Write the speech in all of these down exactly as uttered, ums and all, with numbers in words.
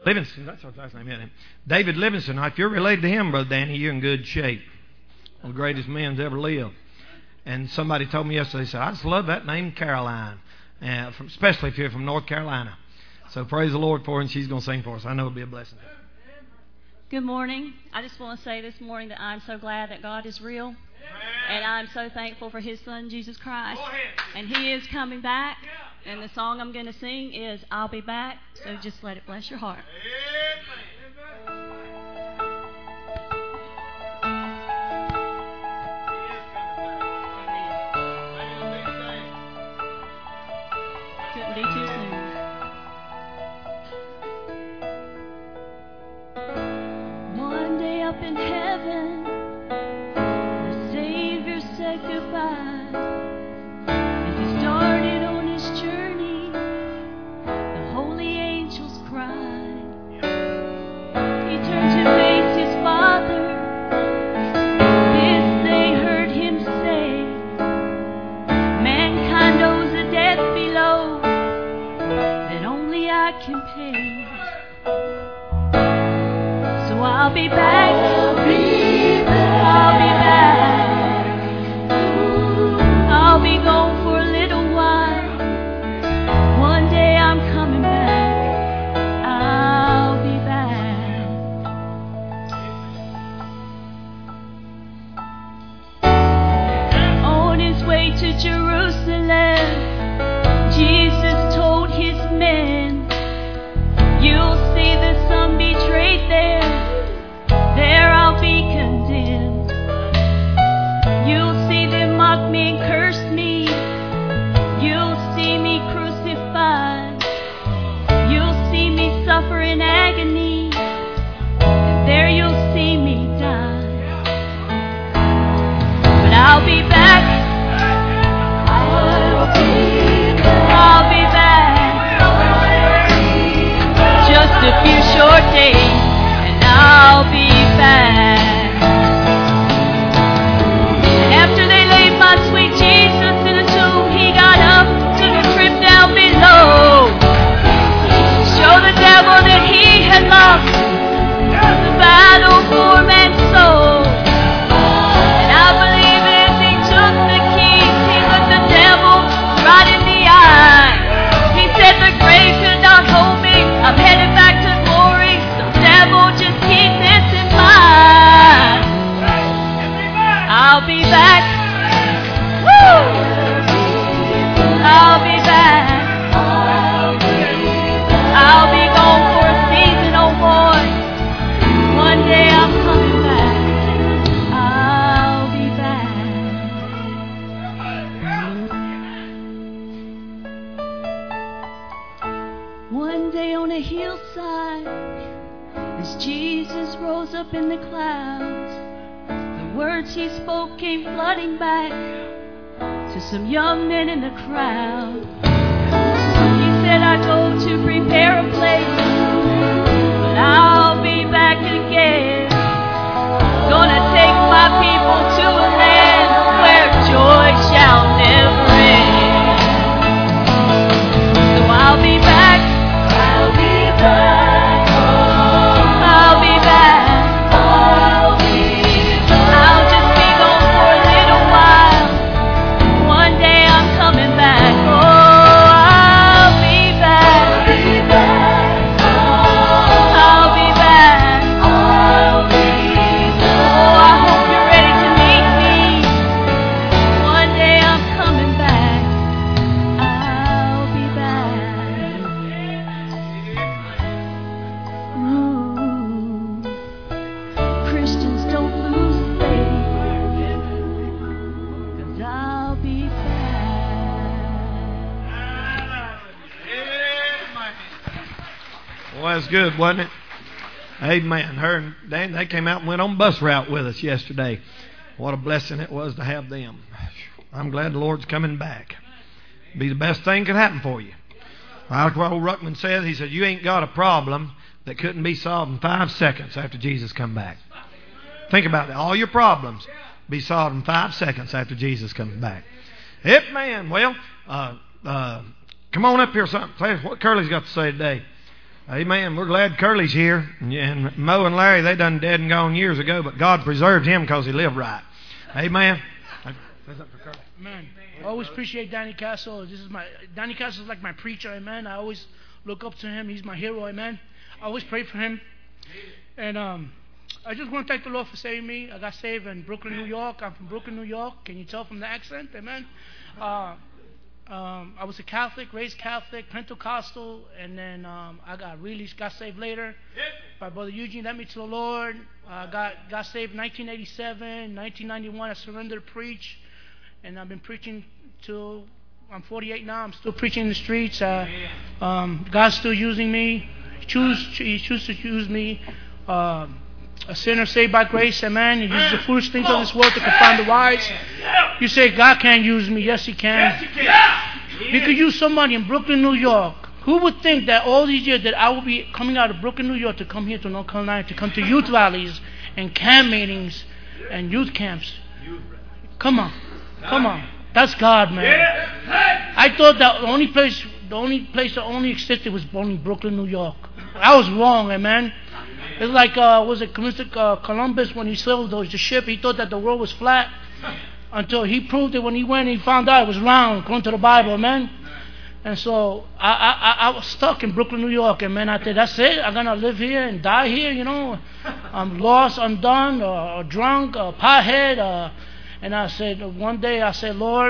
Livingston, that's what his last name is. David Livingston. Now, if you're related to him, Brother Danny, you're in good shape. One of the greatest men to ever live. And somebody told me yesterday, said, I just love that name, Caroline, uh, from, especially if you're from North Carolina. So praise the Lord for her, and she's going to sing for us. I know it'll be a blessing. Good morning. I just want to say this morning that I'm so glad that God is real. And I'm so thankful for His Son, Jesus Christ. And He is coming back. And the song I'm going to sing is I'll Be Back. So just let it bless your heart. Couldn't be too soon. One day up in heaven, the Savior said goodbye. I'll be back. I'll be back. I'll be back. I'll be gone for a little while. One day I'm coming back. I'll be back. On his way to Jerusalem, Jesus told his men, you'll see the Son betrayed there. There I'll be condemned. You'll see them mock me and curse me. You'll see me crucified. You'll see me suffer in agony. And there you'll see me die. But I'll be back. I'll be back. I'll be back. Just a few short days. I'll be back. And after they laid my sweet Jesus in a tomb, he got up, took a trip down below, show the devil that he had lost the battle for man's soul. And I believe as he took the keys, he looked the devil right in the eye. He said, the grave could not hold me. I'm headed back to glory. So devil, just keep this in mind. I'll be back. Woo! I'll be back. I'll be gone for a season, oh boy. One day I'm coming back. I'll be back. One day on a hillside, as Jesus rose up in the clouds, the words he spoke came flooding back to some young men in the crowd. He said, I go to prepare a place, but I'll be back again. Gonna take my people to a land where joy shall never end. So I'll be back. I'll be back. I'll be back. I'll be back. I'll just be gone for a little while. One day I'm coming back. Oh, I'll be back. I'll be back. I'll be back. I'll be back. Oh, I hope you're ready to meet me. One day I'm coming back. I'll be back. Ooh. Christians don't lose faith, 'cause I'll be back. Well, that's good, wasn't it? Amen. Her and Dan, they came out and went on bus route with us yesterday. What a blessing it was to have them. I'm glad the Lord's coming back. Be the best thing could happen for you. Like what old Ruckman said, he said, you ain't got a problem that couldn't be solved in five seconds after Jesus come back. Think about that. All your problems be solved in five seconds after Jesus comes back. Yep, man. Well, uh, uh, come on up here, son. Tell us what Curly's got to say today. Amen. We're glad Curly's here. And Mo and Larry, they done dead and gone years ago, but God preserved him because he lived right. Amen. Amen. I always appreciate Danny Castle. This is my Danny Castle is like my preacher. Amen. I always look up to him. He's my hero. Amen. I always pray for him. And um, I just want to thank the Lord for saving me. I got saved in Brooklyn, New York. I'm from Brooklyn, New York. Can you tell from the accent? Amen. Uh, um, I was a Catholic, raised Catholic, Pentecostal, and then um, I got really got saved later. My brother Eugene led me to the Lord. I uh, got got saved in nineteen eighty-seven. nineteen ninety-one, I surrendered to preach, and I've been preaching till I'm forty-eight now. I'm still preaching in the streets. Uh, um, God's still using me. He choose He chooses to use me. Uh, A sinner saved by grace, amen. He uses the foolish things of this world to confound the wise. You say, God can't use me. Yes, He can. He could use somebody in Brooklyn, New York. Who would think that all these years that I will be coming out of Brooklyn, New York to come here to North Carolina, to come to youth rallies and camp meetings and youth camps? Come on. Come on. That's God, man. I thought that the only place, the only place that only existed was only Brooklyn, New York. I was wrong, amen. It's like, uh, was it uh, Columbus when he sailed the ship? He thought that the world was flat until he proved it when he went and he found out it was round, according to the Bible, amen? And so I, I, I was stuck in Brooklyn, New York, and man, I said, that's it. I'm going to live here and die here, you know. I'm lost, undone, or, or drunk, or pothead. Uh, and I said, one day I said, Lord,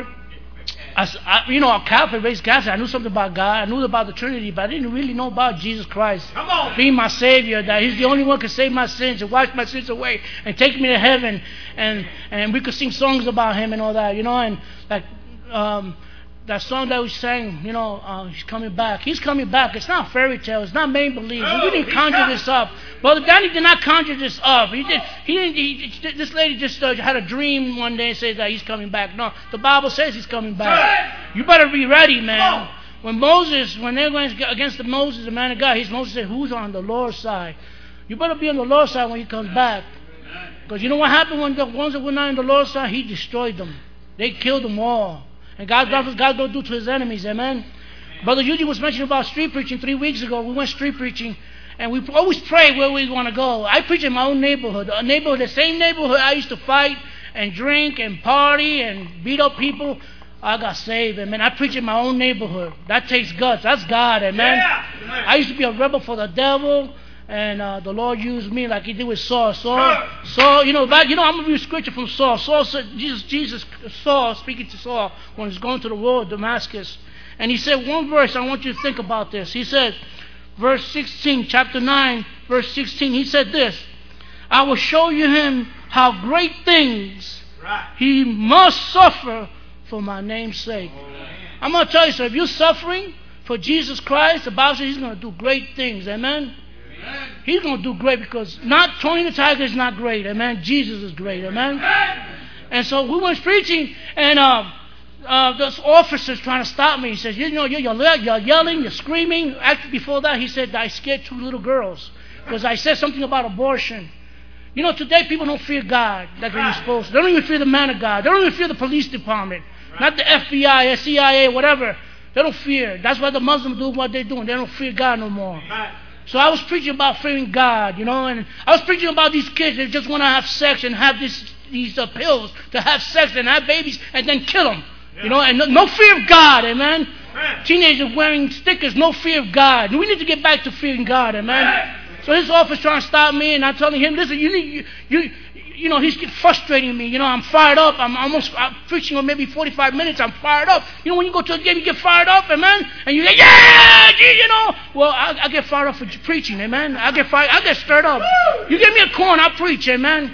I, I, you know, a Catholic, raised Catholic, I knew something about God. I knew about the Trinity, but I didn't really know about Jesus Christ being my Savior, that He's the only one who can save my sins and wash my sins away and take me to heaven. And, and we could sing songs about Him and all that, you know, and like um, that song that we sang, you know, uh, He's coming back. He's coming back. It's not fairy tale. It's not make-believe. No, we didn't conjure coming. this up. Brother Danny did not conjure this up. He did. He didn't. He, this lady just uh, had a dream one day and said that He's coming back. No, the Bible says He's coming back. You better be ready, man. When Moses, when they went against the Moses, the man of God, his Moses said, "Who's on the Lord's side?" You better be on the Lord's side when He comes back, because you know what happened when the ones that were not on the Lord's side, He destroyed them. They killed them all. And God, God, God don't do to His enemies, amen. Brother Eugene was mentioning about street preaching three weeks ago. We went street preaching, and we always pray where we want to go. I preach in my own neighborhood, a neighborhood, the same neighborhood I used to fight and drink and party and beat up people. I got saved, amen. I preach in my own neighborhood. That takes guts. That's God, amen. Yeah. I used to be a rebel for the devil, and uh, the Lord used me like He did with Saul. Saul, Saul, you know, back, you know, I'm gonna read scripture from Saul. Saul said, Jesus, Jesus, Saul speaking to Saul when he's going to the road of Damascus, and he said one verse. I want you to think about this. He said, verse sixteen, chapter nine, verse sixteen. He said this: "I will show you him how great things he must suffer for my name's sake." I'm gonna tell you, sir, if you're suffering for Jesus Christ, the Bible says He's gonna do great things. Amen. He's going to do great, because not Tony the Tiger is not great, amen. Jesus is great, amen. And so we went preaching, and uh, uh, this officer's trying to stop me. He says, you know, you're, you're yelling, you're screaming. Actually, before that, he said, I scared two little girls because I said something about abortion. You know, today people don't fear God like they're supposed to. They don't even fear the man of God. They don't even fear the police department, not the F B I, C I A, whatever. They don't fear. That's why the Muslims do what they're doing. They don't fear God no more. So I was preaching about fearing God, you know, and I was preaching about these kids that just want to have sex and have this, these uh, pills to have sex and have babies and then kill them, yeah. You know, and no, no fear of God, amen. Amen. Teenagers wearing stickers, no fear of God. We need to get back to fearing God, amen. Amen. So this officer trying to stop me, and I'm telling him, listen, you need, you, you, you know, he's frustrating me. You know, I'm fired up. I'm almost I'm preaching for maybe forty-five minutes. I'm fired up. You know, when you go to a game, you get fired up, amen? And you say, yeah, you know. Well, I, I get fired up for preaching, amen? I get fired, I get stirred up. You give me a corn, I'll preach, amen?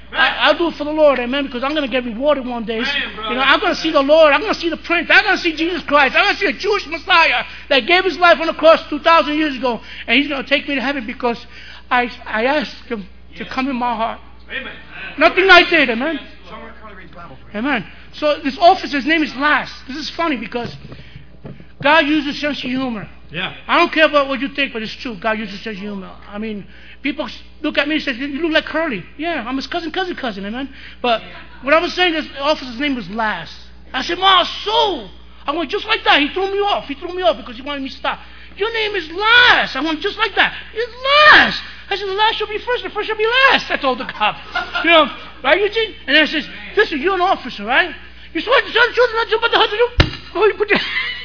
I, I'll do it for the Lord, amen, because I'm going to get rewarded one day. You know, I'm going to see the Lord. I'm going to see the Prince. I'm going to see Jesus Christ. I'm going to see a Jewish Messiah that gave His life on the cross two thousand years ago, and He's going to take me to heaven because I, I asked Him to come in my heart. Amen. Nothing I did, amen. Amen. So this officer's name is Lass. This is funny because God uses sense of humor. Yeah. I don't care about what you think, but it's true. God uses sense of humor. I mean, people look at me and say, "You look like Curly." Yeah, I'm his cousin, cousin, cousin, amen. But what I was saying, this officer's name was Lass. I said, "Ma, so." I went just like that. He threw me off. He threw me off because he wanted me to stop. your name is last. I went just like that. It's last. I said, the last shall be first, the first shall be last. I told the cop. You know, right, Eugene? And I says, listen, you're an officer, right? You swear to tell the truth, not about the husband, you. Oh, you put your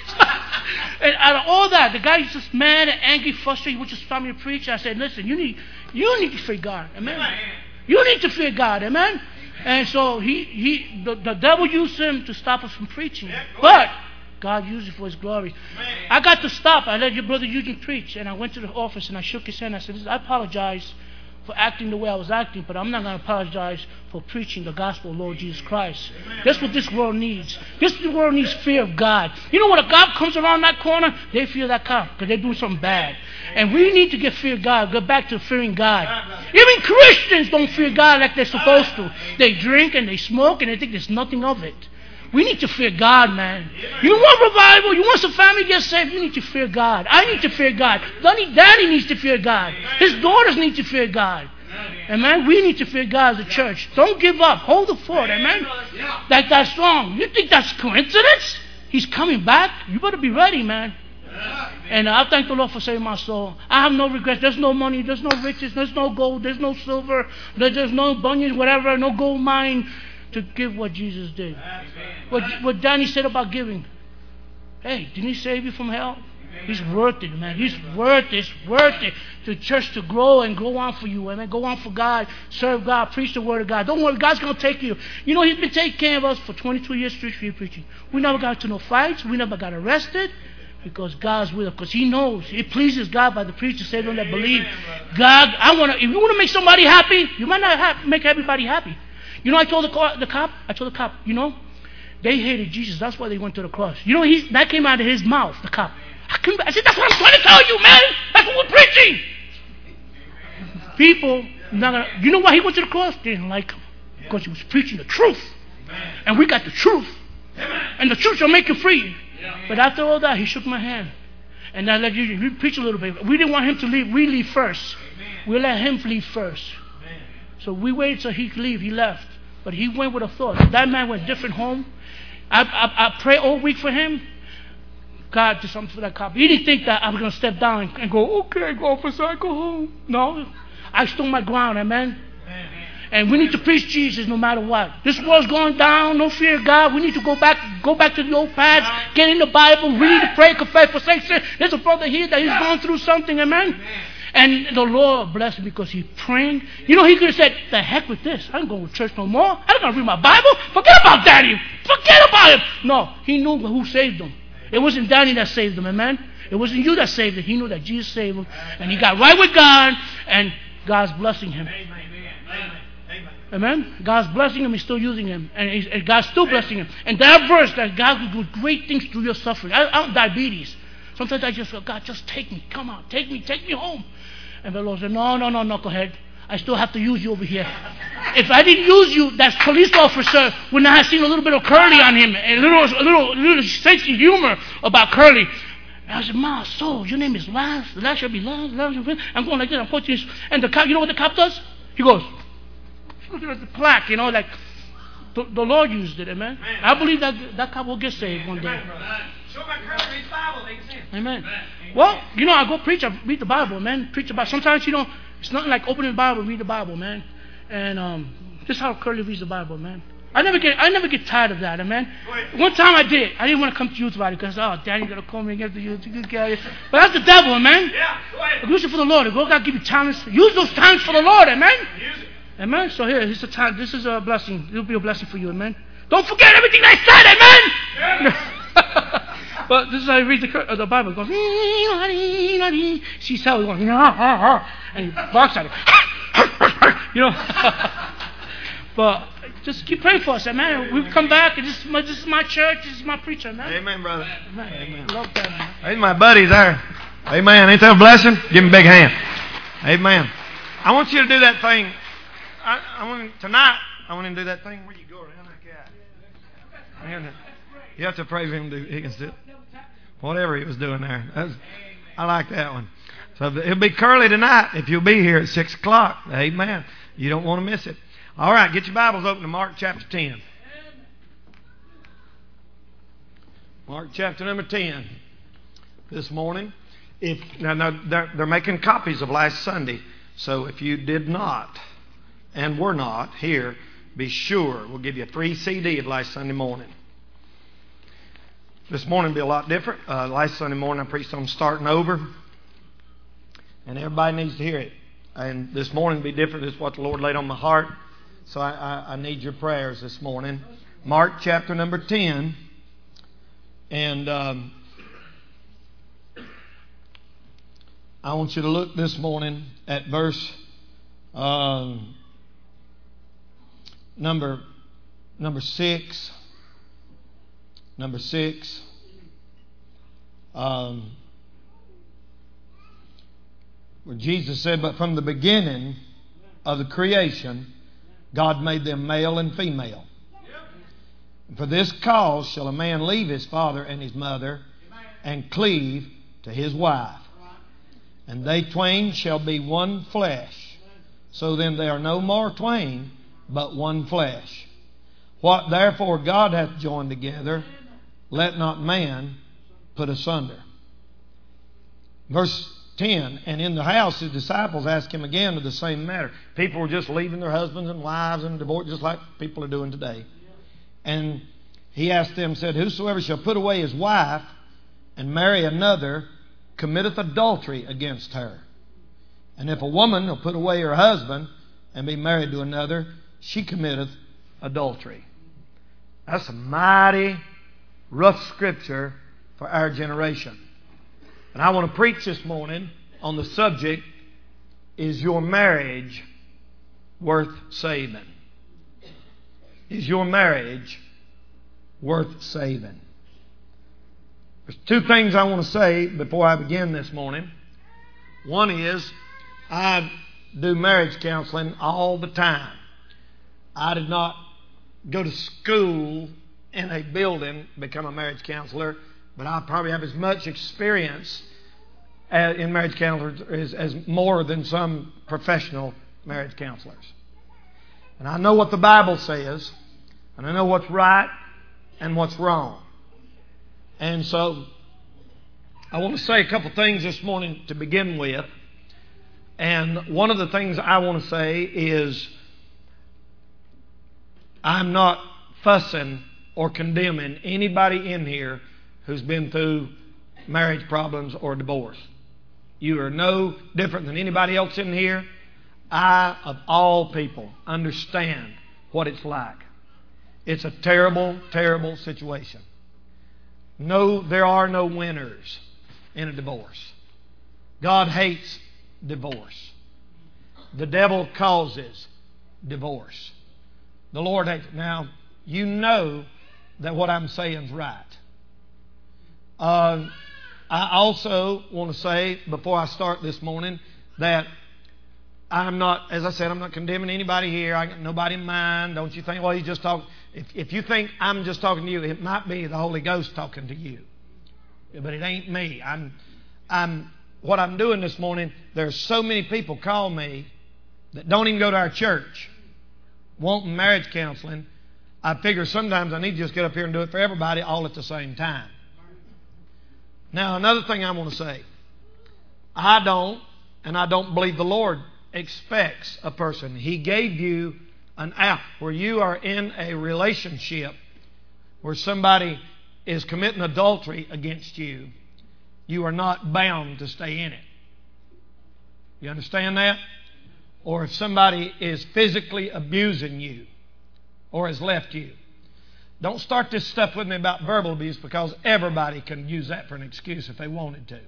and out of all that, the guy was just mad and angry, frustrated. He would just start me to preach. I said, listen, you need, you need to fear God, amen. You need to fear God, amen. And so he, he, the, the devil used him to stop us from preaching, but God used it for His glory. I got to stop. I let your brother Eugene preach, and I went to the office and I shook his hand. I said, I apologize for acting the way I was acting, but I'm not going to apologize for preaching the gospel of Lord Jesus Christ. That's what this world needs. This world needs fear of God. You know, when a cop comes around that corner, they fear that cop because they're doing something bad. And we need to get fear of God, go back to fearing God. Even Christians don't fear God like they're supposed to. They drink and they smoke and they think there's nothing of it. We need to fear God, man. You want revival? You want some family to get saved? You need to fear God. I need to fear God. Daddy, Daddy needs to fear God. His daughters need to fear God. Amen. We need to fear God as a church. Don't give up. Hold the fort. Amen. Like that song. You think that's coincidence? He's coming back. You better be ready, man. And I thank the Lord for saving my soul. I have no regrets. There's no money. There's no riches. There's no gold. There's no silver. There's no bunions, whatever. No gold mine to give what Jesus did. What, what Danny said about giving. Hey, didn't He save you from hell? He's worth it, man. He's worth it. It's worth it. The church to grow and go on for you, amen. Go on for God. Serve God. Preach the word of God. Don't worry. God's going to take you. You know, He's been taking care of us for twenty-two years street street preaching. We never got into no fights. We never got arrested because God's with us. Because He knows. It pleases God by the preacher say them that believe. God, I want to, if you want to make somebody happy, you might not have, make everybody happy. You know, I told the, co- the cop, I told the cop, you know, they hated Jesus. That's why they went to the cross. You know, he, that came out of his mouth, the cop. I, couldn't, I said, that's what I'm trying to tell you, man. That's what we're preaching. People, not gonna, you know why he went to the cross? They didn't like him. Because he was preaching the truth. And we got the truth. And the truth shall make you free. But after all that, he shook my hand. And I let you preach a little bit. We didn't want him to leave. We leave first. We let him leave first. So we waited till he could leave. He left. But he went with a thought. That man went different home. I, I, I pray all week for him. God did something for that cop. He didn't think that I was going to step down and go, okay, go officer, I go home. No. I stood my ground, amen. And we need to preach Jesus no matter what. This world's going down. No fear of God. We need to go back go back to the old paths. Get in the Bible. Read, pray, confess, forsake sin. There's a brother here that he's going through something, amen. And the Lord blessed him because he prayed. You know, he could have said, the heck with this. I ain't going to church no more. I ain't going to read my Bible. Forget about Daddy. Forget about him. No, he knew who saved him. It wasn't Daddy that saved him, amen. It wasn't you that saved him. He knew that Jesus saved him. And he got right with God. And God's blessing him. Amen. God's blessing him. He's still using him. And, he's, and God's still blessing him. And that verse, that God will do great things through your suffering. I, I have diabetes. Sometimes I just go, God, just take me. Come on. Take me. Take me home. And the Lord said, no, no, no, knucklehead. I still have to use you over here. If I didn't use you, that police officer would not have seen a little bit of Curly on him. A little, a little, a little sense of humor about Curly. And I said, my soul, your name is Lance. The last shall be Lance. I'm going like this. I'm pointing this. And the cop, you know what the cop does? He goes, look at the plaque, you know, like the, the Lord used it, amen. Man. I believe that that cop will get saved one day. Amen. Well, you know, I go preach, I read the Bible, man. Preach about. Sometimes, you know, it's nothing like opening the Bible, read the Bible, man. And um, this is how Curly reads the Bible, man. I never get, I never get tired of that, amen. One time I did. I didn't want to come to youth about it because, oh, Daddy's gonna call me and get the youth. But that's the devil, man. Yeah, go ahead. Use it for the Lord. God gotta give you talents. Use those talents for the Lord, amen. Use it. Amen. So here, this is a time. This is a blessing. It'll be a blessing for you, amen. Don't forget everything I said, amen. Yeah. But this is how he reads the, uh, the Bible. It goes, she's how he goes, and he barks at it. You know. But just keep praying for us, amen. We've come back, and this is my, this is my church. This is my preacher, man. Amen, brother. Amen. Amen. Love that, man. Hey, my buddies there. Amen. Ain't that a blessing? Give him a big hand. Amen. I want you to do that thing. I, I want tonight. I want him to do that thing where you go around like that. You have to pray for him to do. He can sit. Whatever he was doing there. That's, I like that one. So it'll be Curly tonight if you'll be here at six o'clock. Amen. You don't want to miss it. All right, get your Bibles open to Mark chapter ten. Mark chapter number ten this morning. if now, now they're, they're making copies of last Sunday. So if you did not and were not here, be sure we'll give you a free C D of last Sunday morning. This morning will be a lot different. Uh, last Sunday morning I preached on starting over, and everybody needs to hear it. And this morning will be different. This is what the Lord laid on my heart. So I, I, I need your prayers this morning. Mark chapter number ten. And um, I want you to look this morning at verse um, number number six. Number six. Um, where Jesus said, "But from the beginning of the creation, God made them male and female. And for this cause shall a man leave his father and his mother, and cleave to his wife. And they twain shall be one flesh. So then they are no more twain, but one flesh. What therefore God hath joined together, let not man put asunder." Verse ten, "And in the house his disciples asked him again of the same matter." People were just leaving their husbands and wives and divorced, just like people are doing today. And he asked them, said, "Whosoever shall put away his wife and marry another committeth adultery against her. And if a woman will put away her husband and be married to another, she committeth adultery." That's a mighty rough scripture for our generation. And I want to preach this morning on the subject, is your marriage worth saving? Is your marriage worth saving? There's two things I want to say before I begin this morning. One is, I do marriage counseling all the time. I did not go to school in a building to become a marriage counselor, but I probably have as much experience in marriage counselors as, as more than some professional marriage counselors. And I know what the Bible says, and I know what's right and what's wrong. And so I want to say a couple things this morning to begin with. And one of the things I want to say is, I'm not fussing or condemning anybody in here who's been through marriage problems or divorce. You are no different than anybody else in here. I, of all people, understand what it's like. It's a terrible, terrible situation. No, there are no winners in a divorce. God hates divorce. The devil causes divorce. The Lord hates it. Now, you know that what I'm saying is right. Uh, I also want to say, before I start this morning, that I'm not, as I said, I'm not condemning anybody here. I got nobody in mind. Don't you think, well, he's just talking. If, if you think I'm just talking to you, it might be the Holy Ghost talking to you. But it ain't me. I'm, I'm, what I'm doing this morning, there's so many people call me that don't even go to our church wanting marriage counseling. I figure sometimes I need to just get up here and do it for everybody all at the same time. Now, another thing I want to say. I don't, and I don't believe the Lord expects a person. He gave you an out where you are in a relationship where somebody is committing adultery against you. You are not bound to stay in it. You understand that? Or if somebody is physically abusing you or has left you. Don't start this stuff with me about verbal abuse, because everybody can use that for an excuse if they wanted to.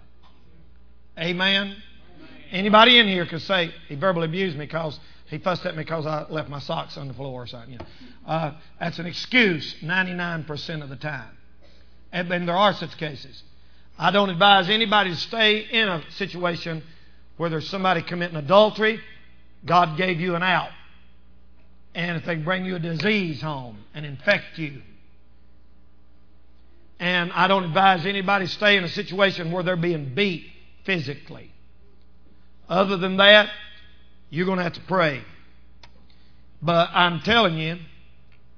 Amen? Amen. Anybody in here could say, he verbally abused me because he fussed at me because I left my socks on the floor or something. You know. uh, that's an excuse ninety-nine percent of the time. And, and there are such cases. I don't advise anybody to stay in a situation where there's somebody committing adultery. God gave you an out. And if they bring you a disease home and infect you. And I don't advise anybody to stay in a situation where they're being beat physically. Other than that, you're going to have to pray. But I'm telling you,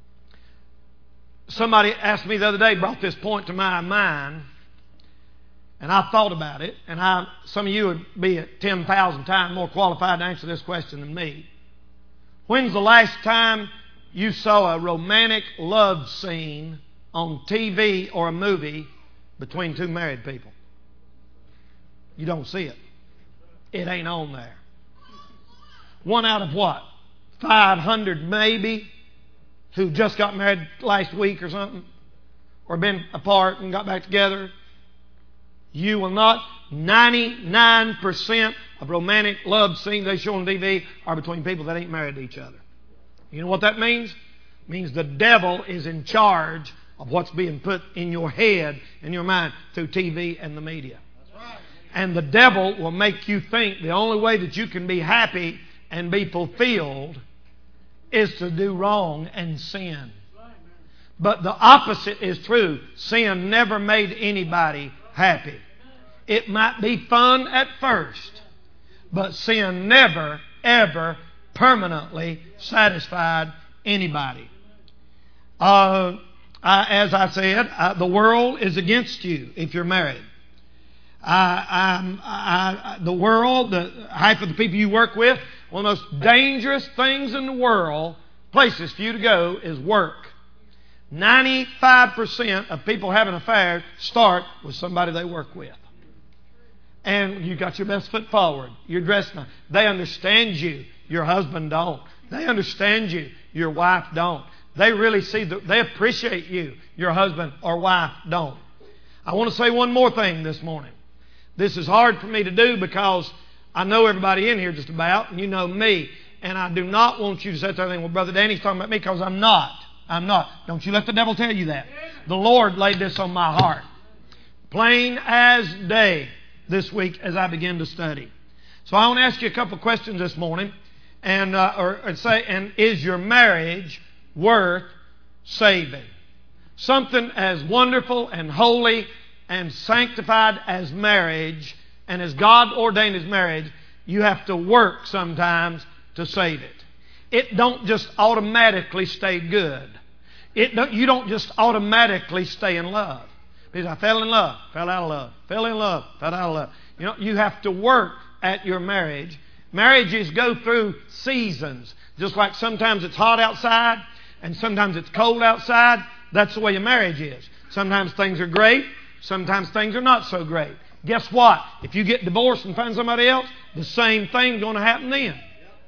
somebody asked me the other day, brought this point to my mind. And I thought about it, and I, some of you would be ten thousand times more qualified to answer this question than me. When's the last time you saw a romantic love scene on T V or a movie between two married people? You don't see it. It ain't on there. One out of what? five hundred maybe, who just got married last week or something, or been apart and got back together. You will not. ninety-nine percent of romantic love scenes they show on T V are between people that ain't married to each other. You know what that means? It means the devil is in charge of what's being put in your head and your mind through T V and the media. And the devil will make you think the only way that you can be happy and be fulfilled is to do wrong and sin. But the opposite is true. Sin never made anybody happy. It might be fun at first, but sin never, ever permanently satisfied anybody. Uh, I, as I said, I, the world is against you if you're married. I, I, I, the world, the half of the people you work with, one of the most dangerous things in the world, places for you to go, is work. ninety-five percent of people having affairs start with somebody they work with. And you got your best foot forward. You're dressed nice. They understand you. Your husband don't. They understand you. Your wife don't. They really see, the, they appreciate you. Your husband or wife don't. I want to say one more thing this morning. This is hard for me to do because I know everybody in here just about, and you know me. And I do not want you to say something, well, Brother Danny's talking about me, because I'm not. I'm not. Don't you let the devil tell you that. The Lord laid this on my heart. Plain as day this week as I begin to study. So I want to ask you a couple of questions this morning. And, uh, or, or say, and is your marriage worth saving? Something as wonderful and holy and sanctified as marriage, and as God ordained as marriage, you have to work sometimes to save it. It don't just automatically stay good. It don't, you don't just automatically stay in love. Because I fell in love, fell out of love, fell in love, fell out of love. You know, you have to work at your marriage. Marriages go through seasons. Just like sometimes it's hot outside and sometimes it's cold outside. That's the way a marriage is. Sometimes things are great. Sometimes things are not so great. Guess what? If you get divorced and find somebody else, the same thing's going to happen then.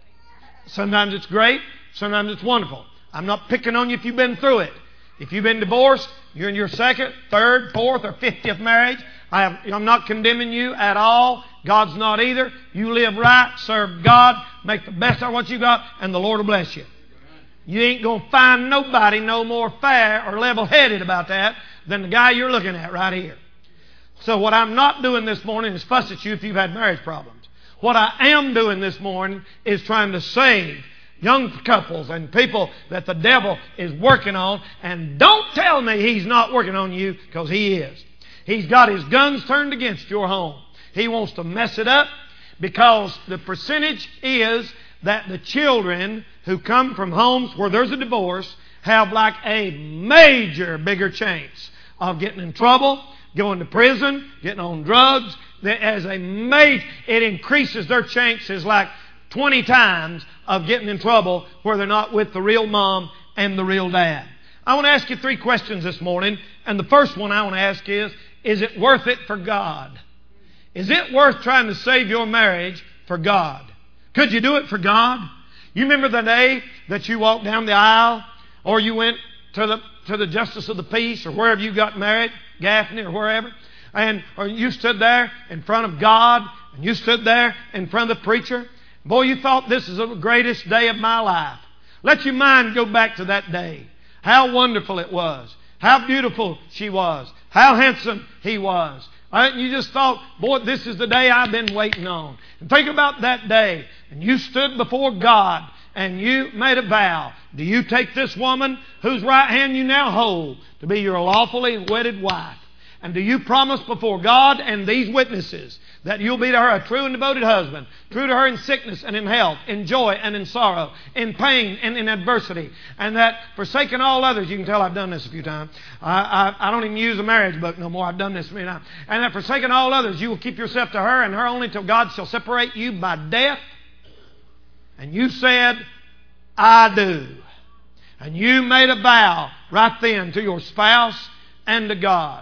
Sometimes it's great. Sometimes it's wonderful. I'm not picking on you if you've been through it. If you've been divorced, you're in your second, third, fourth, or fiftieth marriage. I have, I'm not condemning you at all. God's not either. You live right, serve God, make the best of what you got, and the Lord will bless you. You ain't going to find nobody no more fair or level-headed about that than the guy you're looking at right here. So what I'm not doing this morning is fuss at you if you've had marriage problems. What I am doing this morning is trying to save young couples and people that the devil is working on. And don't tell me he's not working on you, because he is. He's got his guns turned against your home. He wants to mess it up, because the percentage is that the children who come from homes where there's a divorce have like a major bigger chance of getting in trouble, going to prison, getting on drugs. As a major, it increases their chances like twenty times of getting in trouble where they're not with the real mom and the real dad. I want to ask you three questions this morning. And the first one I want to ask is, is it worth it for God? Is it worth trying to save your marriage for God? Could you do it for God? You remember the day that you walked down the aisle, or you went to the to the Justice of the Peace, or wherever you got married, Gaffney or wherever, and or you stood there in front of God, and you stood there in front of the preacher. Boy, you thought, this is the greatest day of my life. Let your mind go back to that day. How wonderful it was. How beautiful she was. How handsome he was. And you just thought, boy, this is the day I've been waiting on. And think about that day. And you stood before God and you made a vow. Do you take this woman whose right hand you now hold to be your lawfully wedded wife? And do you promise before God and these witnesses that you'll be to her a true and devoted husband, true to her in sickness and in health, in joy and in sorrow, in pain and in adversity, and that forsaking all others, you can tell I've done this a few times. I, I, I don't even use a marriage book no more. I've done this many times. And that forsaking all others, you will keep yourself to her and her only till God shall separate you by death. And you said, I do. And you made a vow right then to your spouse and to God.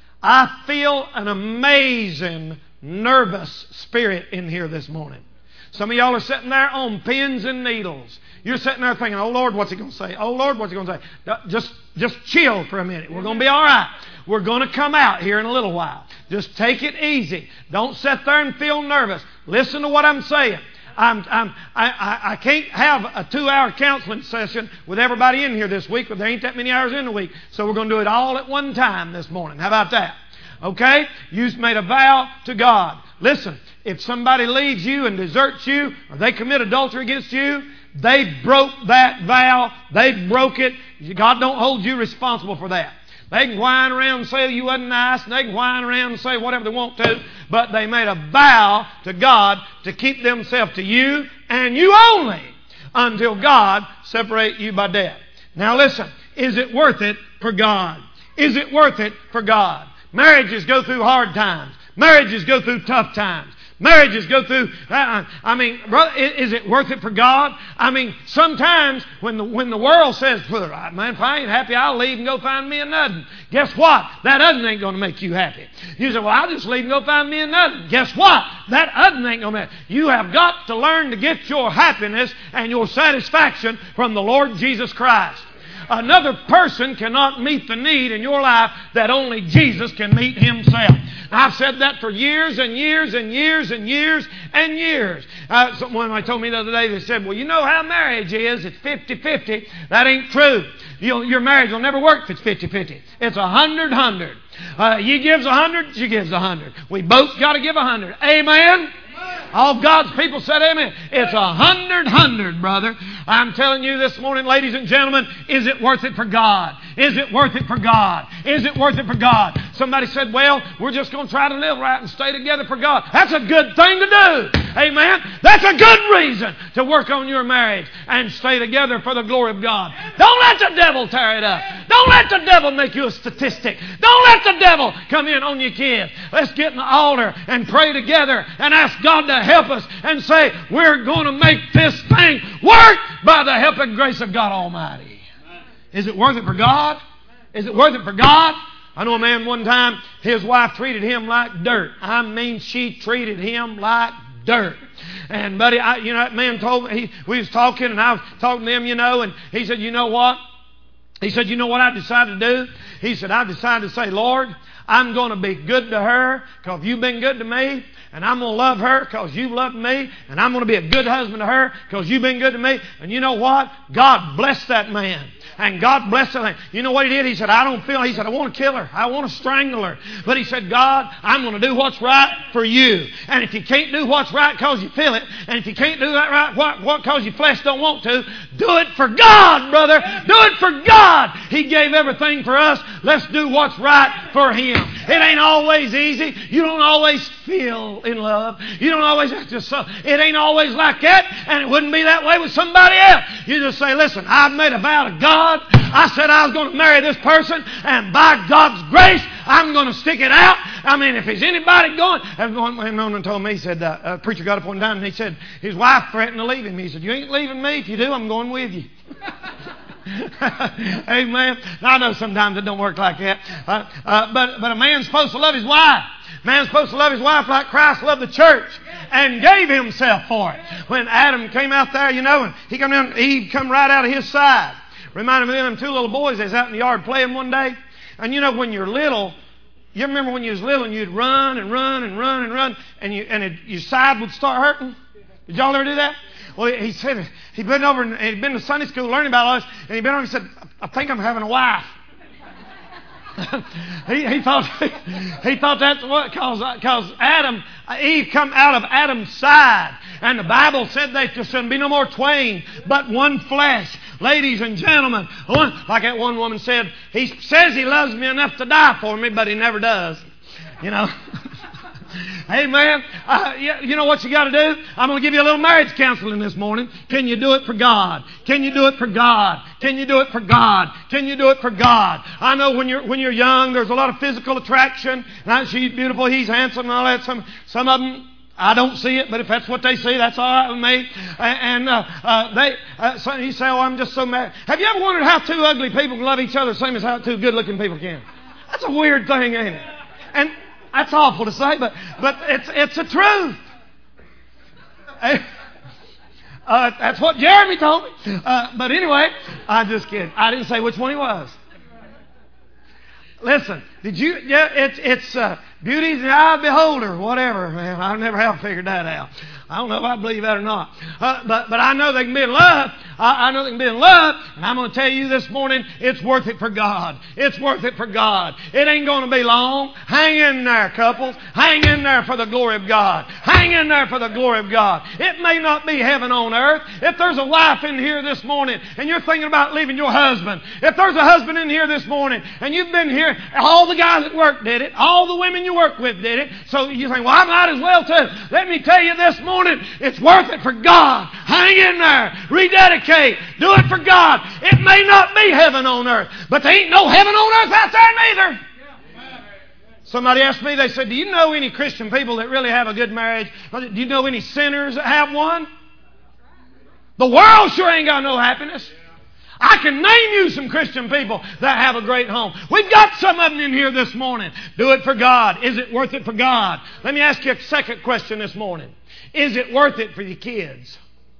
I feel an amazing nervous spirit in here this morning. Some of y'all are sitting there on pins and needles. You're sitting there thinking, oh Lord, what's he going to say? Oh Lord, what's he going to say? Just, just chill for a minute. We're going to be all right. We're going to come out here in a little while. Just take it easy. Don't sit there and feel nervous. Listen to what I'm saying. I'm, I'm, I, I can't have a two-hour counseling session with everybody in here this week, but there ain't that many hours in the week. So we're going to do it all at one time this morning. How about that? Okay? You've made a vow to God. Listen, if somebody leaves you and deserts you, or they commit adultery against you, they broke that vow. They broke it. God don't hold you responsible for that. They can whine around and say you wasn't nice, and they can whine around and say whatever they want to, but they made a vow to God to keep themselves to you and you only until God separate you by death. Now listen, is it worth it for God? Is it worth it for God? Marriages go through hard times. Marriages go through tough times. Marriages go through, uh, I mean, is it worth it for God? I mean, sometimes when the, when the world says, well, man, if I ain't happy, I'll leave and go find me another. Guess what? That other ain't going to make you happy. You say, well, I'll just leave and go find me another. Guess what? That other ain't going to make you. You have got to learn to get your happiness and your satisfaction from the Lord Jesus Christ. Another person cannot meet the need in your life that only Jesus can meet Himself. I've said that for years and years and years and years and years. Uh, someone told me the other day, they said, well, you know how marriage is. It's fifty-fifty. That ain't true. You'll, your marriage will never work if it's fifty-fifty. It's a hundred hundred. Uh, you gives a hundred, she gives a hundred. We both got to give a hundred. Amen? All God's people said amen. It's a hundred hundred, brother. I'm telling you this morning, ladies and gentlemen, is it worth it for God? Is it worth it for God? Is it worth it for God? Somebody said, well, we're just going to try to live right and stay together for God. That's a good thing to do. Amen. That's a good reason to work on your marriage and stay together for the glory of God. Don't let the devil tear it up. Don't let the devil make you a statistic. Don't let the devil come in on your kids. Let's get in the altar and pray together and ask God to help us and say, we're going to make this thing work by the help and grace of God Almighty. Is it worth it for God? Is it worth it for God? I know a man one time, his wife treated him like dirt. I mean, she treated him like dirt. And buddy, I, you know, that man told me, he, we was talking and I was talking to him, you know, and he said, you know what? He said, you know what I decided to do? He said, I decided to say, Lord, I'm going to be good to her because you've been good to me. And I'm going to love her because you've loved me. And I'm going to be a good husband to her because you've been good to me. And you know what? God blessed that man. And God blessed that man. You know what he did? He said, I don't feel, he said, I want to kill her. I want to strangle her. But he said, God, I'm going to do what's right for you. And if you can't do what's right because you feel it, and if you can't do that right what, what because your flesh don't want to, do it for God, brother. Do it for God. He gave everything for us. Let's do what's right for Him. It ain't always easy. You don't always feel in love. You don't always have to, so it ain't always like that, and it wouldn't be that way with somebody else. You just say, listen, I've made a vow to God. I said I was going to marry this person, and by God's grace, I'm going to stick it out. I mean, if there's anybody going, and one told me, he said, uh, a preacher got up one time and he said, his wife threatened to leave him. He said, you ain't leaving me. If you do, I'm going with you. Amen. Now, I know sometimes it don't work like that. Uh, uh, but, but a man's supposed to love his wife. A man's supposed to love his wife like Christ loved the church and gave Himself for it. When Adam came out there, you know, and he come down, Eve come right out of his side. Reminded me of them two little boys that was out in the yard playing one day. And you know, when you're little, you remember when you was little and you'd run and run and run and run and you and it, your side would start hurting? Did y'all ever do that? Well, he said he'd been over and he'd been to Sunday school learning about all this, and he'd been over and he said, I think I'm having a wife. he, he thought he thought that's what because Adam Eve come out of Adam's side, and the Bible said that there shouldn't be no more twain but one flesh. Ladies and gentlemen, like that one woman said, he says he loves me enough to die for me, but he never does. You know. Hey, man, uh, you know what you got to do? I'm going to give you a little marriage counseling this morning. Can you do it for God? Can you do it for God? Can you do it for God? Can you do it for God? I know when you're when you're young, there's a lot of physical attraction. And she's beautiful, he's handsome, and all that. Some some of them, I don't see it, but if that's what they see, that's all right with me. And uh, uh, they, uh, so you say, "Oh, I'm just so mad." Have you ever wondered how two ugly people can love each other the same as how two good-looking people can? That's a weird thing, ain't it? And that's awful to say, but but it's it's a truth. Uh, that's what Jeremy told me. Uh, but anyway, I'm just kidding. I didn't say which one he was. Listen, did you? Yeah, it's it's uh, beauty's in the eye of the beholder, whatever, man. I never have figured that out. I don't know if I believe that or not. Uh, but but I know they can be in love. I, I know they can be in love. And I'm going to tell you this morning, it's worth it for God. It's worth it for God. It ain't going to be long. Hang in there, couples. Hang in there for the glory of God. Hang in there for the glory of God. It may not be heaven on earth. If there's a wife in here this morning and you're thinking about leaving your husband, if there's a husband in here this morning and you've been here, all the guys at work did it. All the women you work with did it. So you think, well, I might as well too. Let me tell you this morning, it's worth it for God. Hang in there. Rededicate. Do it for God. It may not be heaven on earth, but there ain't no heaven on earth out there neither. Somebody asked me, they said, do you know any Christian people that really have a good marriage? Do you know any sinners that have one? The world sure ain't got no happiness. I can name you some Christian people that have a great home. We've got some of them in here this morning. Do it for God. Is it worth it for God? Let me ask you a second question this morning. Is it worth it for your kids?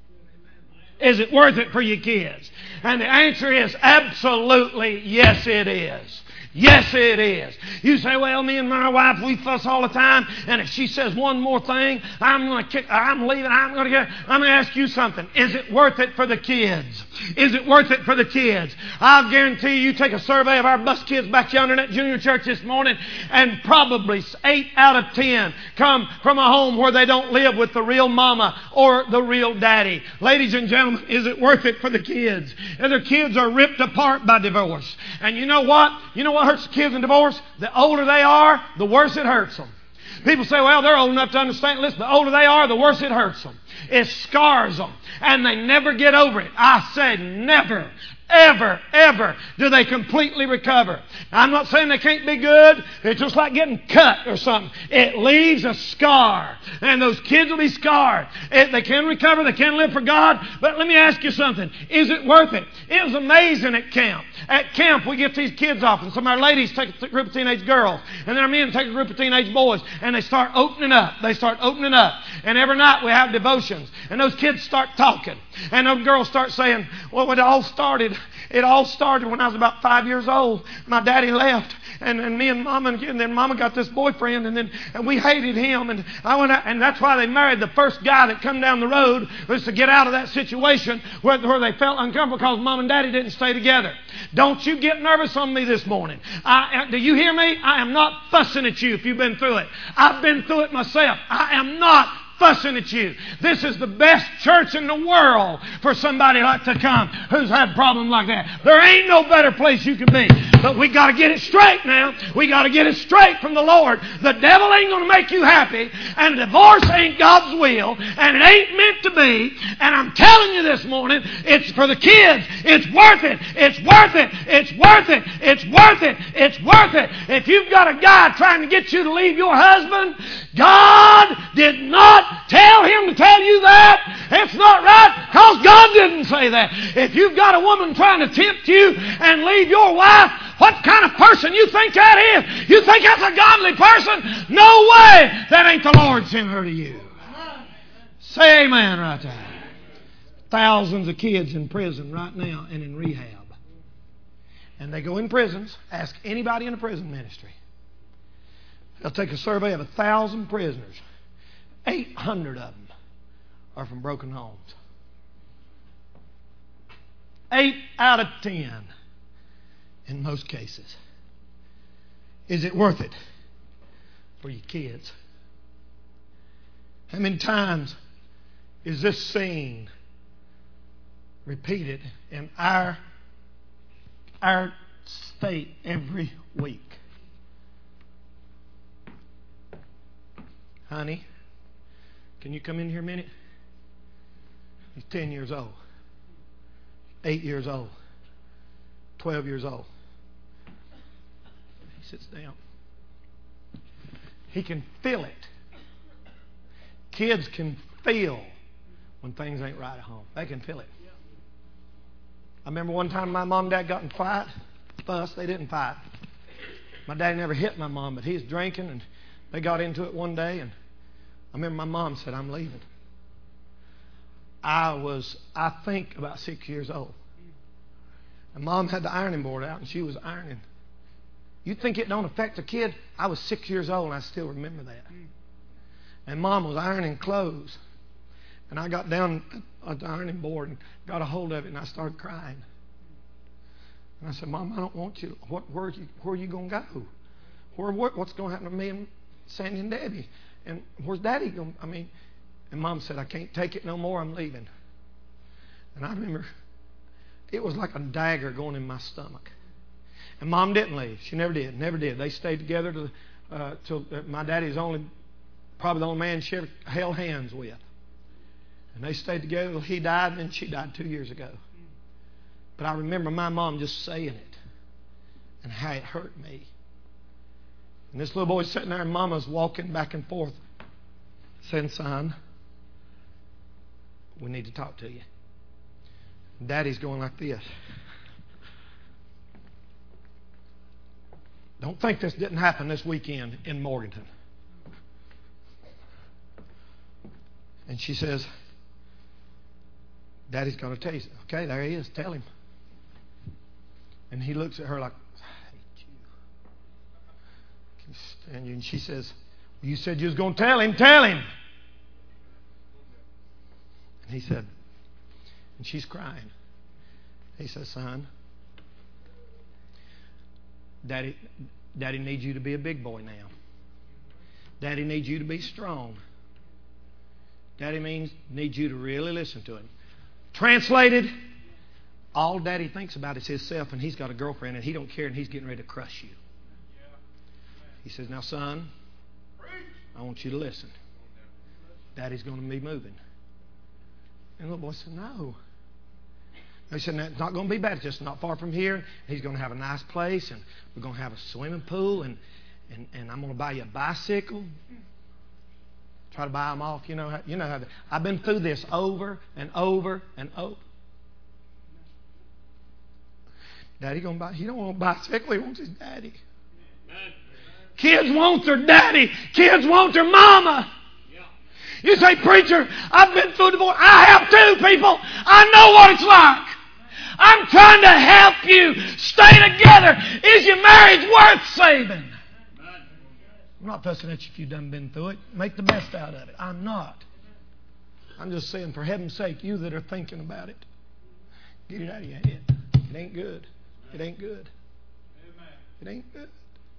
Is it worth it for your kids? And the answer is absolutely yes, it is. Yes, it is. You say, well, me and my wife, we fuss all the time, and if she says one more thing, I'm going to kick, I'm leaving, I'm going to get, I'm going to ask you something. Is it worth it for the kids? Is it worth it for the kids? I'll guarantee you, take a survey of our bus kids back yonder in that junior church this morning, and probably eight out of ten come from a home where they don't live with the real mama or the real daddy. Ladies and gentlemen, is it worth it for the kids? And their kids are ripped apart by divorce. And you know what? You know what hurts the kids in divorce? The older they are, the worse it hurts them. People say, well, they're old enough to understand. Listen, the older they are, the worse it hurts them. It scars them. And they never get over it. I said never, ever, ever do they completely recover. I'm not saying they can't be good. It's just like getting cut or something. It leaves a scar. And those kids will be scarred. It, they can recover. They can live for God. But let me ask you something. Is it worth it? It was amazing at camp. At camp, we get these kids off. And some of our ladies take a group of teenage girls. And then our men take a group of teenage boys. And they start opening up. They start opening up. And every night we have devotions. And those kids start talking. And those girls start saying, well, when it all started, it all started when I was about five years old. My daddy left, and, and me and Mama, and then Mama got this boyfriend, and then and we hated him, and I went out, and that's why they married the first guy that come down the road, was to get out of that situation where, where they felt uncomfortable because Mom and Daddy didn't stay together. Don't you get nervous on me this morning. I, do you hear me? I am not fussing at you if you've been through it. I've been through it myself. I am not fussing at you. This is the best church in the world for somebody like to come who's had problems like that. There ain't no better place you can be. But we got to get it straight now. We got to get it straight from the Lord. The devil ain't going to make you happy, and divorce ain't God's will, and it ain't meant to be. And I'm telling you this morning, it's for the kids. It's worth it. It's worth it. It's worth it. It's worth it. It's worth it. If you've got a guy trying to get you to leave your husband, God did not tell him to tell you that. It's not right, because God didn't say that. If you've got a woman trying to tempt you and leave your wife, what kind of person you think that is? You think that's a godly person? No way. That ain't the Lord sent her to you. Say amen right there. Thousands of kids in prison right now and in rehab. And they go in prisons. Ask anybody in the prison ministry. They'll take a survey of a thousand prisoners. Eight hundred of them are from broken homes. Eight out of ten in most cases. Is it worth it for your kids? How many times is this scene repeated in our, our state every week. Honey, can you come in here a minute? He's ten years old, eight years old, twelve years old. He sits down. He can feel it. Kids can feel when things ain't right at home. They can feel it. I remember one time my mom and dad got in a fight. Fuss. They didn't fight. My dad never hit my mom, but he was drinking, and they got into it one day, and I remember my mom said, I'm leaving. I was, I think, about six years old. And Mom had the ironing board out, and she was ironing. You think it don't affect a kid? I was six years old, and I still remember that. And Mom was ironing clothes. And I got down at the ironing board and got a hold of it, and I started crying. And I said, Mom, I don't want you. What, where, are you where are you going to go? Where, what, what's going to happen to me and Sandy and Debbie? And where's Daddy going? I mean, and Mom said, I can't take it no more. I'm leaving. And I remember it was like a dagger going in my stomach. And Mom didn't leave. She never did. Never did. They stayed together till, uh, till uh, my daddy's only, probably the only man she ever held hands with. And they stayed together till he died, and then she died two years ago. But I remember my mom just saying it and how it hurt me. And this little boy's sitting there, and Mama's walking back and forth saying, Son, we need to talk to you. And Daddy's going like this. Don't think this didn't happen this weekend in Morganton. And she says, Daddy's going to tell you. Okay, there he is. Tell him. And he looks at her like, I hate you. And, you, and she says, well, you said you was going to tell him. Tell him. And he said, and she's crying. He says, Son, Daddy, Daddy needs you to be a big boy now. Daddy needs you to be strong. Daddy means needs you to really listen to him. Translated, all Daddy thinks about is himself, and he's got a girlfriend, and he don't care, and he's getting ready to crush you. He says, now, son, I want you to listen. Daddy's going to be moving. And the little boy said, no. He said, no, it's not going to be bad. It's just not far from here. He's going to have a nice place, and we're going to have a swimming pool, and, and, and I'm going to buy you a bicycle. Try to buy them off. You know how, you know how. I've been through this over and over and over. Daddy going to buy. He don't want a bicycle. He wants his daddy. Amen. Kids want their daddy. Kids want their mama. Yeah. You say, preacher, I've been through divorce. I have too, people. I know what it's like. I'm trying to help you stay together. Is your marriage worth saving? I'm not fussing at you if you've done been through it. Make the best out of it. I'm not. I'm just saying, for heaven's sake, you that are thinking about it, get it out of your head. It ain't good. It ain't good. It ain't good.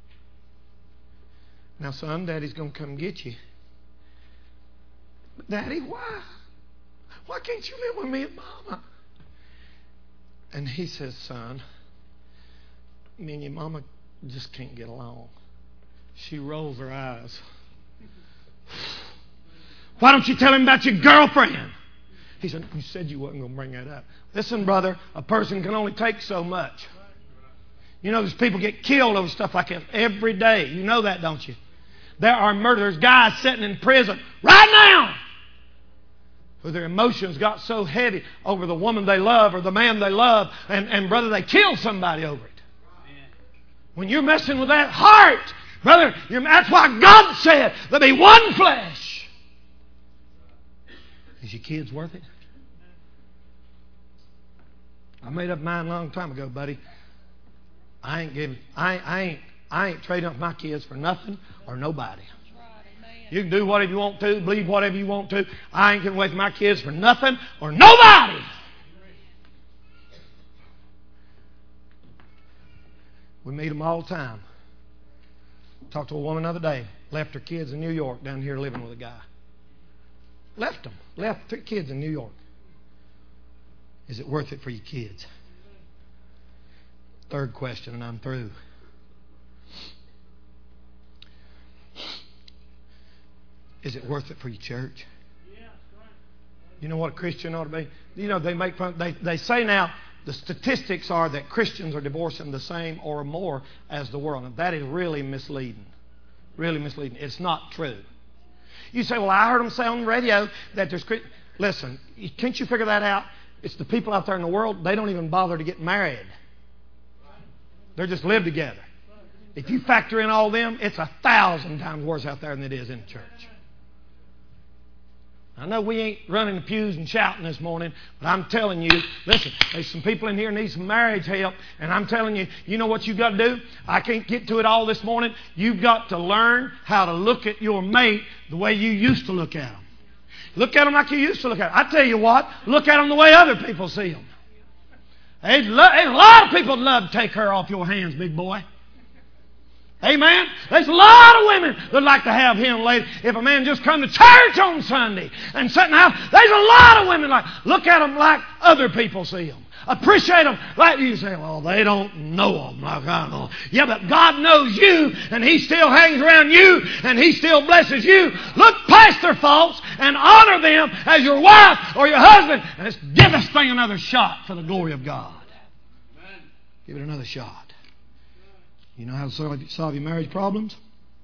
Now, son, Daddy's going to come get you. But, Daddy, why? Why can't you live with me and Mama? And he says, son, me and your Mama just can't get along. She rolls her eyes. Why don't you tell him about your girlfriend? He said, you said you wasn't going to bring that up. Listen, brother, a person can only take so much. You know, there's people get killed over stuff like that every day. You know that, don't you? There are murderers, guys sitting in prison right now who their emotions got so heavy over the woman they love or the man they love, and, and brother, they kill somebody over it. When you're messing with that heart, brother, you're, that's why God said there'll be one flesh. Is your kids worth it? I made up mine a long time ago, buddy. I ain't giving. I, I ain't. I ain't trading up my kids for nothing or nobody. You can do whatever you want to, believe whatever you want to. I ain't giving away my kids for nothing or nobody. We meet them all the time. Talked to a woman the other day. Left her kids in New York, down here living with a guy. Left them. Left three kids in New York. Is it worth it for your kids? Third question, and I'm through. Is it worth it for your church? You know what a Christian ought to be? You know, they make fun. They, they say now the statistics are that Christians are divorcing the same or more as the world. And that is really misleading. Really misleading. It's not true. You say, well, I heard them say on the radio that there's... Listen, can't you figure that out? It's the people out there in the world, they don't even bother to get married. They just live together. If you factor in all them, it's a thousand times worse out there than it is in the church. I know we ain't running the pews and shouting this morning, but I'm telling you, listen, there's some people in here who need some marriage help, and I'm telling you, you know what you've got to do? I can't get to it all this morning. You've got to learn how to look at your mate the way you used to look at them. Look at them like you used to look at them. I tell you what, look at them the way other people see them. There's a lot of people that love to take her off your hands, big boy. Amen. There's a lot of women that like to have him later. If a man just come to church on Sunday and sit in the house, there's a lot of women like look at them like other people see them. Appreciate them like you say, well, they don't know them like I know. Yeah, but God knows you, and He still hangs around you, and He still blesses you. Look past their faults and honor them as your wife or your husband, and let's give this thing another shot for the glory of God. Amen. Give it another shot. You know how to solve, solve your marriage problems?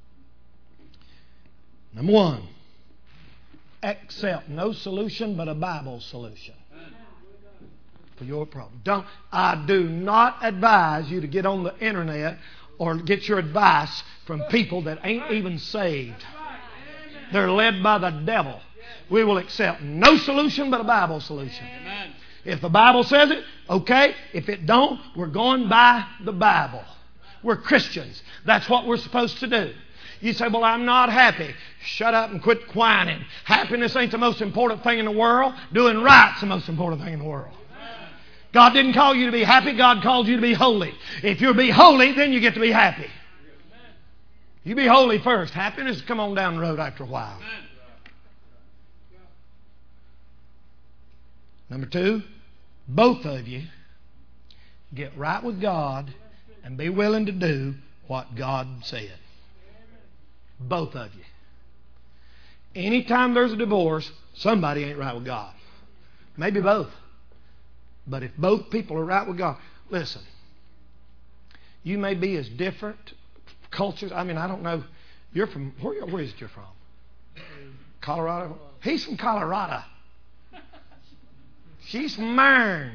Number one, accept no solution but a Bible solution for your problem. Don't. I do not advise you to get on the internet or get your advice from people that ain't even saved. They're led by the devil. We will accept no solution but a Bible solution. If the Bible says it, okay. If it don't, we're going by the Bible. We're Christians. That's what we're supposed to do. You say, well, I'm not happy. Shut up and quit whining. Happiness ain't the most important thing in the world. Doing right's the most important thing in the world. God didn't call you to be happy. God called you to be holy. If you'll be holy, then you get to be happy. You be holy first. Happiness will come on down the road after a while. Number two, both of you get right with God and be willing to do what God said. Both of you. Anytime there's a divorce, somebody ain't right with God. Maybe both. But if both people are right with God, listen, you may be as different cultures. I mean, I don't know. You're from, where, where is it you're from? Colorado? He's from Colorado. She's from Marin.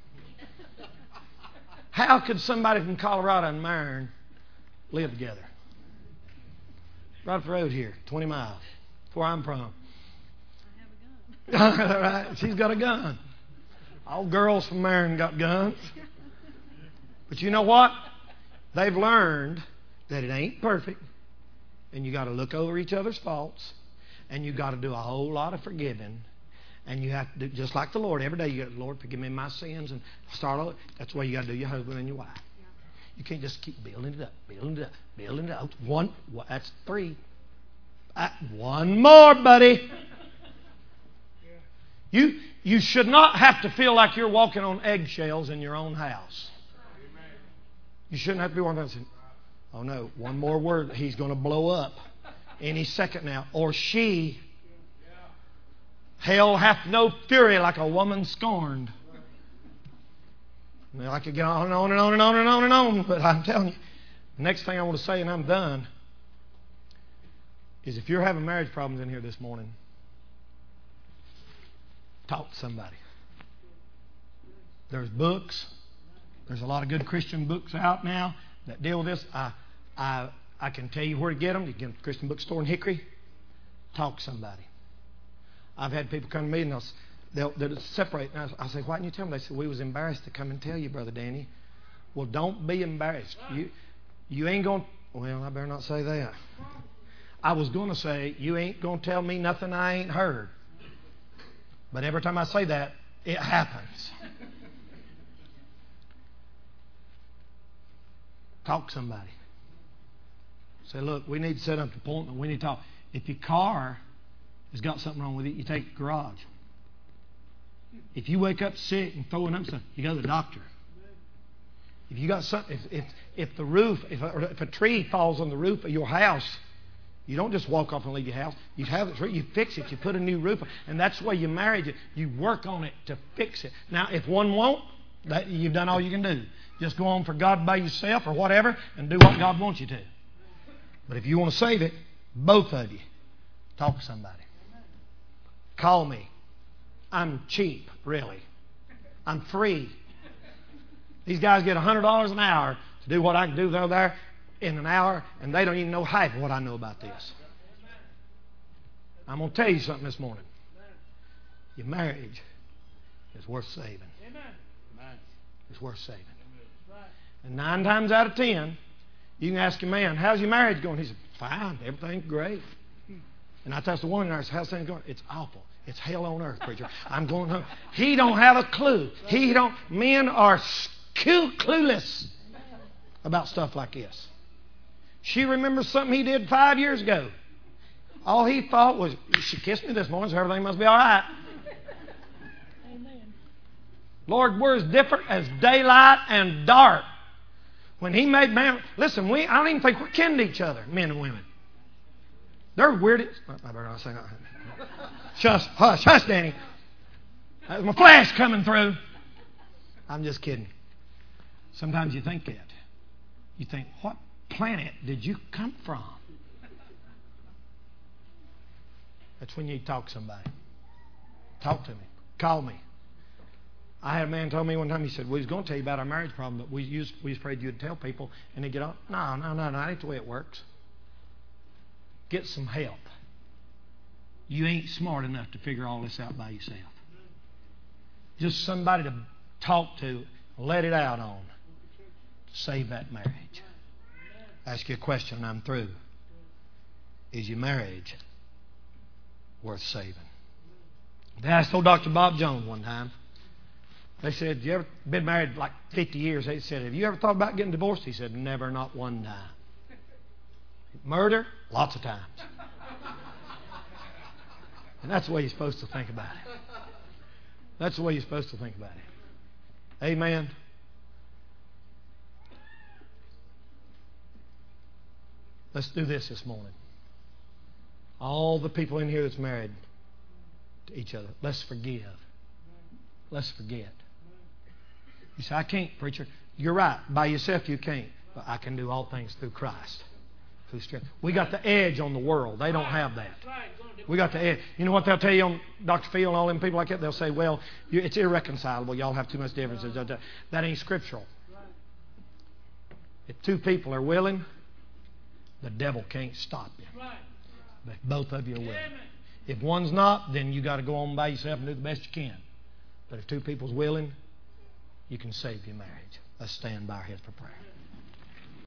How could somebody from Colorado and Marin live together? Right up the road here, twenty miles. That's where I'm from. I have a gun. Right? She's got a gun. All girls from Marin got guns. But you know what? They've learned that it ain't perfect. And you got to look over each other's faults. And you got to do a whole lot of forgiving. And you have to do, just like the Lord, every day you got, Lord, forgive me my sins, and start all. That's the way you got to do your husband and your wife. Yeah. You can't just keep building it up, building it up, building it up. One, well, that's three. Uh, one more, buddy. Yeah. You you should not have to feel like you're walking on eggshells in your own house. Amen. You shouldn't have to be walking on saying, oh no, one more word, he's going to blow up any second now, or she. Hell hath no fury like a woman scorned. I mean, I could get on and on and on and on and on and on, but I'm telling you, the next thing I want to say, and I'm done, is if you're having marriage problems in here this morning, talk to somebody. There's books. There's a lot of good Christian books out now that deal with this. I, I, I can tell you where to get them. You can get them at the Christian bookstore in Hickory. Talk to somebody. I've had people come to me and they'll, they'll, they'll separate. And I, I say, why didn't you tell me? They said, we was embarrassed to come and tell you, Brother Danny. Well, don't be embarrassed. You, you ain't going to, well, I better not say that. I was going to say, you ain't going to tell me nothing I ain't heard. But every time I say that, it happens. Talk to somebody. Say, look, we need to set up an appointment. We need to talk. If your car has got something wrong with it, you take it to the garage. If you wake up sick and throwing up something, you go to the doctor. If you got something, if if, if the roof, if a, if a tree falls on the roof of your house, you don't just walk off and leave your house. You have the tree, you fix it, you put a new roof on, and that's the way you married it. You work on it to fix it. Now, if one won't, that, you've done all you can do. Just go on for God by yourself or whatever, and do what God wants you to. But if you want to save it, both of you, talk to somebody. Call me. I'm cheap, really. I'm free. These guys get one hundred dollars an hour to do what I can do over there in an hour, and they don't even know half of what I know about this. I'm going to tell you something this morning. Your marriage is worth saving. It's worth saving. And nine times out of ten, you can ask your man, how's your marriage going? He said, fine, everything's great. And I asked the woman, I said, how's things going? It's awful. It's hell on earth, preacher. I'm going home. He don't have a clue. He don't. Men are clueless about stuff like this. She remembers something he did five years ago. All he thought was, she kissed me this morning, so everything must be all right. Amen. Lord, we're as different as daylight and dark. When He made man, listen, we I don't even think we're kin to each other, men and women. They're weird. I better not say that. Shush, hush, hush, Danny. That's my flash coming through. I'm just kidding. Sometimes you think that. You think, what planet did you come from? That's when you talk to somebody. Talk to me. Call me. I had a man tell me one time, he said, we was going to tell you about our marriage problem, but we used, we was afraid you'd tell people, and they get on. No, no, no, no, that ain't the way it works. Get some help. You ain't smart enough to figure all this out by yourself. Just somebody to talk to, let it out on. Save that marriage. Ask you a question and I'm through. Is your marriage worth saving? They asked old Doctor Bob Jones one time. They said, you ever been married like fifty years? They said, have you ever thought about getting divorced? He said, never, not one time. Murder? Lots of times. And that's the way you're supposed to think about it. That's the way you're supposed to think about it. Amen. Let's do this this morning. All the people in here that's married to each other, let's forgive. Let's forget. You say, I can't, preacher. You're right. By yourself you can't. But I can do all things through Christ. Through strength. We got the edge on the world. They don't have that. We got the edge. You know what they'll tell you on Doctor Phil and all them people like that? They'll say, well, you, it's irreconcilable. Y'all have too much differences. That ain't scriptural. If two people are willing, the devil can't stop you. But both of you are willing. If one's not, then you got to go on by yourself and do the best you can. But if two people's willing, you can save your marriage. Let's stand by our heads for prayer.